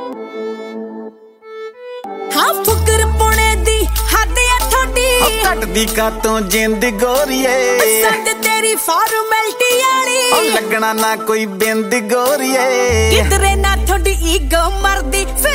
हाँ फुकर पुणे दी हद है थोड़ी कटदी का तो जिंद गोरिए सद तेरी फॉर्मेलिटी वाली लगना ना कोई बिंद गोरिए किधरे ना थोड़ी ईगो मरदी